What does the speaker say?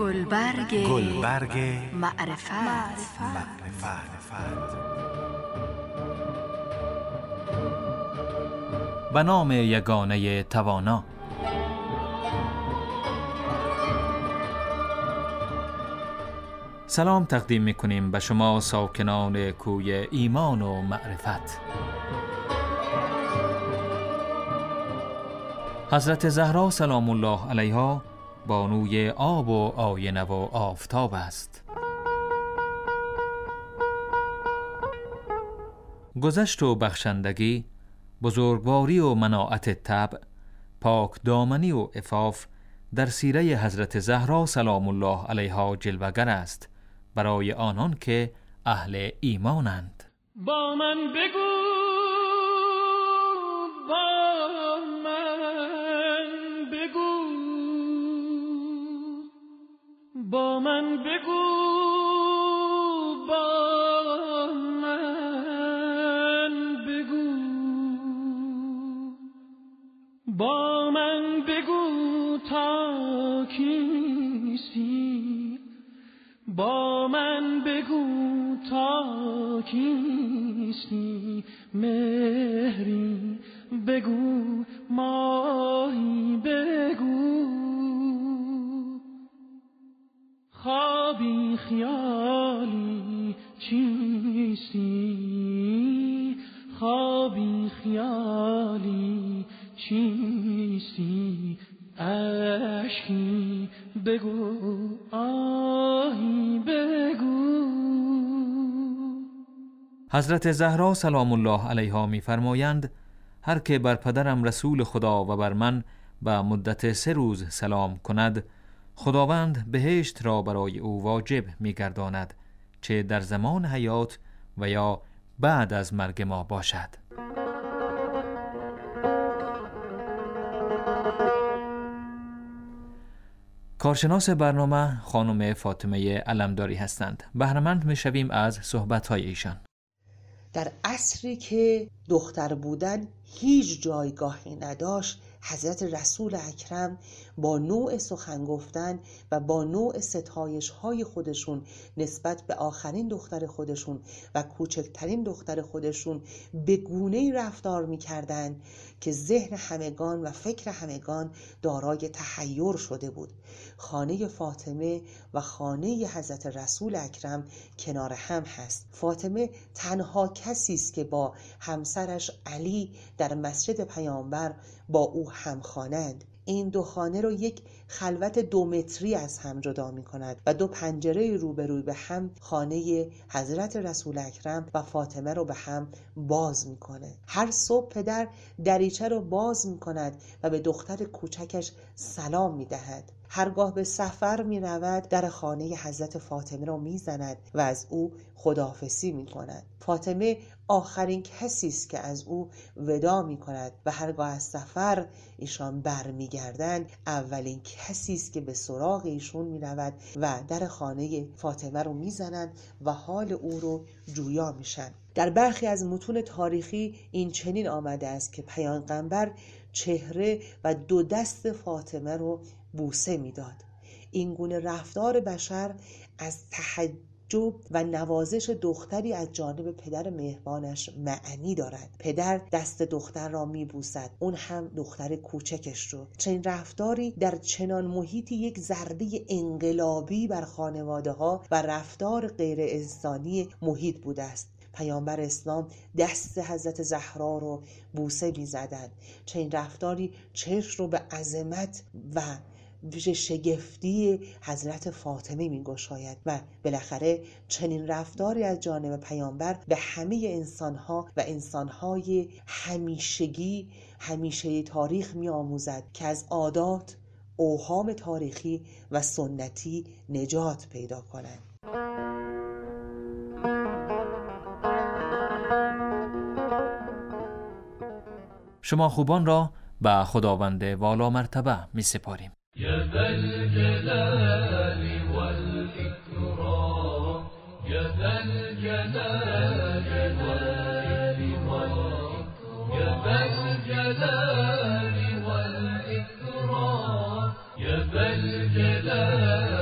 گلبرگ معرفت. به نام یگانه توانا. سلام تقدیم می‌کنیم به شما ساکنان کوی ایمان و معرفت. حضرت زهرا سلام الله علیها بانوی آب و آینه و آفتاب است. گذشت و بخشندگی، بزرگواری و مناعت طبع، پاک دامنی و عفاف در سیره حضرت زهرا سلام الله علیها جلوه‌گر است برای آنان که اهل ایمانند. با من بگو، با من بگو، با من بگو، با من بگو، با من بگو تا کیستی، با من بگو تا کیستی، مهری بگو، ماهی بگو، خوابی خیالی چیستی، خوابی خیالی چیستی، اشکی بگو، آهی بگو. حضرت زهرا سلام الله علیها می‌فرمایند هر که بر پدرم رسول خدا و بر من به مدت 3 روز سلام کند، خداوند بهشت را برای او واجب می‌گرداند، چه در زمان حیات و یا بعد از مرگ ما باشد. کارشناس برنامه خانم فاطمه علمداری هستند. بهره‌مند می‌شویم از صحبت‌های ایشان. در عصری که دختر بودن هیچ جایگاهی نداشت، حضرت رسول اکرم با نوع سخن گفتن و با نوع ستایش های خودشون نسبت به آخرین دختر خودشون و کوچکترین دختر خودشون به گونه‌ای رفتار می‌کردند که ذهن همگان و فکر همگان دارای تحیر شده بود. خانه فاطمه و خانه حضرت رسول اکرم کنار هم هست. فاطمه تنها کسی است که با همسرش علی در مسجد پیامبر با او همخوانند. این دو خانه رو یک خلوت 2 متری از هم جدا می کند و 2 پنجره روبروی به هم خانه حضرت رسول اکرم و فاطمه رو به هم باز می کنه. هر صبح پدر دریچه رو باز می کند و به دختر کوچکش سلام می دهد. هرگاه به سفر می رود در خانه حضرت فاطمه رو می زند و از او خداحافظی می کند. فاطمه آخرین کسی است که از او وداع می کند و هرگاه از سفر ایشان برمی گردند اولین کسی است که به سراغ ایشون می رود و در خانه فاطمه رو می زنند و حال او رو جویا می شن. در برخی از متون تاریخی این چنین آمده است که پیامبر چهره و 2 دست فاطمه رو بوسه میداد. این گونه رفتار بشر از تحجب و نوازش دختری از جانب پدر مهربانش معنی دارد. پدر دست دختر را میبوسد، اون هم دختر کوچکش رو. چنین رفتاری در چنان محیطی یک ضربه انقلابی بر خانواده ها و رفتار غیر انسانی محیط بوده است. پیامبر اسلام دست حضرت زهرا رو بوسه می‌زدند. چنین رفتاری چشم رو به عظمت و شگفتی حضرت فاطمه می‌گشاید و بالاخره چنین رفتاری از جانب پیامبر به همه انسان‌ها و انسان‌های همیشه تاریخ می‌آموزد که از عادات، اوهام تاریخی و سنتی نجات پیدا کنند. شما خوبان را به خداوند والا مرتبه می سپاریم. یا ذا الجلال والإکرام، یا ذا الجلال والإکرام، یا ذا الجلال والإکرام، یا ذا الجلال